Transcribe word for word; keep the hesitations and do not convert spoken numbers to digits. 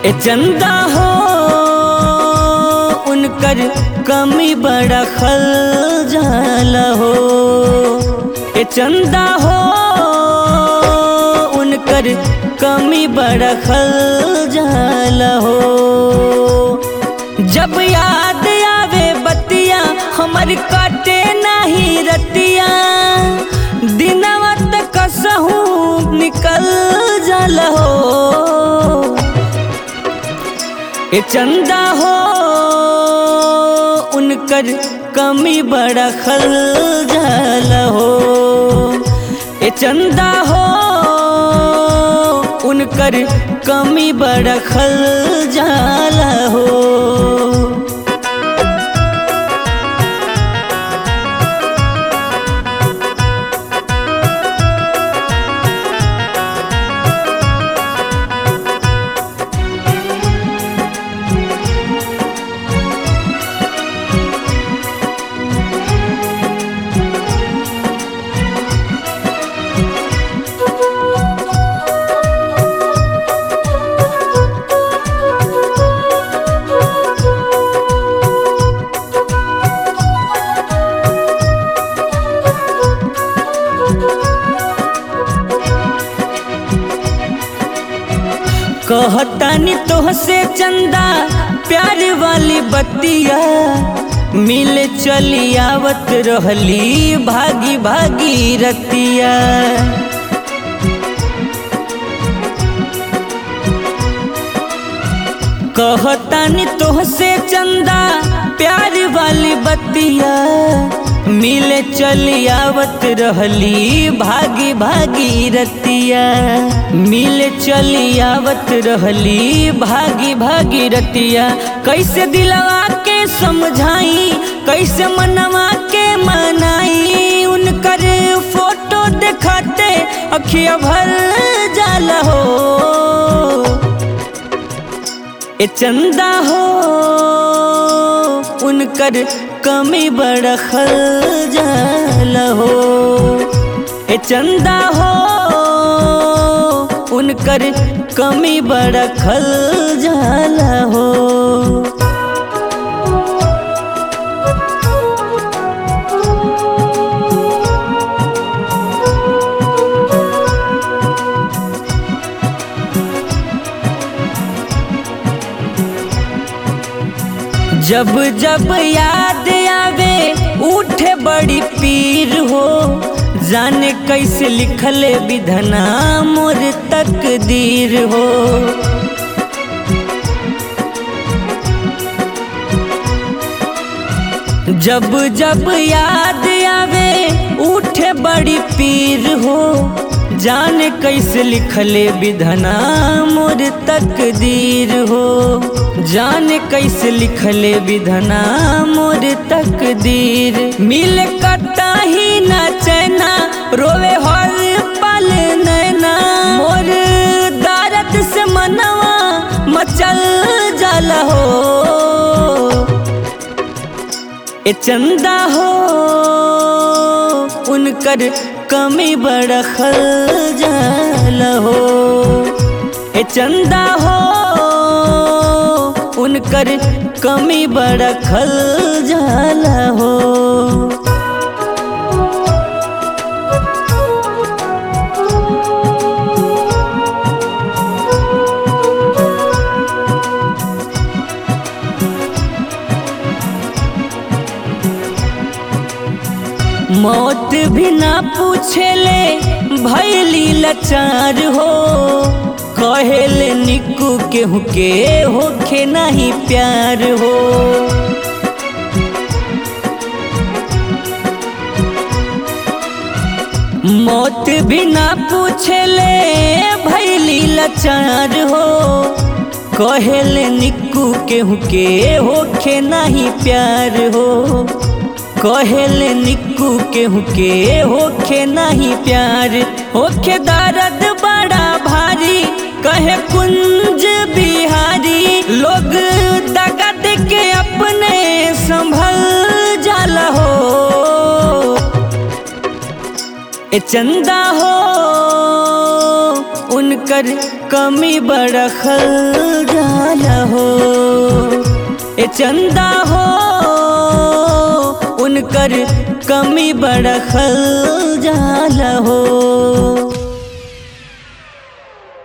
ए चंदा हो उनकर कमी बड़ा खल जाला हो। ए चंदा हो उनकर कमी बड़ा खल जाला हो। जब याद आवे बतिया हमर काटे नहीं रतिया, दिनवा तक कसहू निकल जाला हो। ए चंदा हो उनकर कमी बड़ा खल जाला हो। ए चंदा हो उनकर कमी बड़ा खल जाला हो। कहतानी तोहसे चंदा प्यार वाली बतिया, मिले चली आवत रहली भागी भागी रतिया। कहतानी तोहसे चंदा प्यार वाली बतिया, मिले चली आवत रहली भागी भागी रतिया। मिले चली आवत रहली भागी भागी रतिया। कैसे दिलवा के समझाई, कैसे मनवा के मनाई, उनकर फोटो दिखाते अखिया भर जाला हो। ए चंदा हो उनकर कमी बड़ा खल जाला हो। ए चंदा हो उनकर कमी बड़ा खल जाला हो। जब जब याद आवे उठे बड़ी पीर हो, जाने कैसे लिखले विधना मोर तकदीर हो। जब जब याद आवे उठे बड़ी पीर हो, जाने कैसे लिखले विधना मोर तकदीर हो। जाने कैसे लिखले विधना मोर तकदीर। मिल कता ही ना चैना, रोवे हर पल नैना, मोर दर्द से मनवा मचल जाला हो। ए चंदा हो उनकर कमी बड़ा खल जाला हो। ए चंदा हो उनकर कमी बड़ा खल जाला हो। मौत भी ना पूछेले भैली लाचार हो, कहेले निकू केहू के होखे नहीं प्यार हो। मौत भी ना पूछेले भैली लाचार हो, कहेले निकू केहू के होखे नहीं प्यार हो। कहेले निकू केहू के होखे नहीं प्यार, होखे दर्द बड़ा भारी, कहे कुंज बिहारी। लोग दगा दे के अपने संभल जाला हो। ए चंदा हो उनकर कमी बरखल जाला हो। ए चंदा हो उनकर कमी बरखल जाला हो।